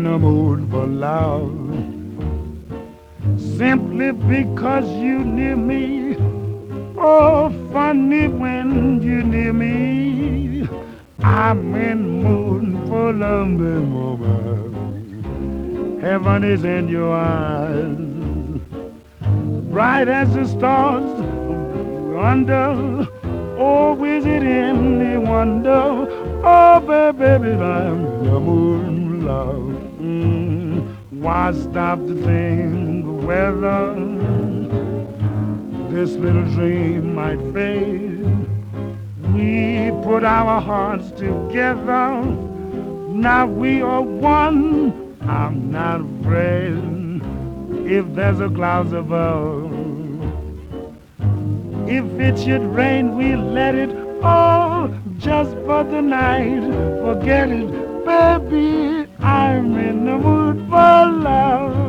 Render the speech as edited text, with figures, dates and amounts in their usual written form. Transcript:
the mood for love. Simply because you near me. Oh, funny when you near me. I'm in mood for love, woman. Heaven is in your eyes, bright as the stars under. Oh, is it any wonder? Oh, baby, I'm in the mood for love. Why stop to think whether this little dream might fade? We put our hearts together. Now we are one. I'm not afraid if there's a cloud above. If it should rain, we'll let it all just for the night. Forget it, baby. I'm in the mood for love.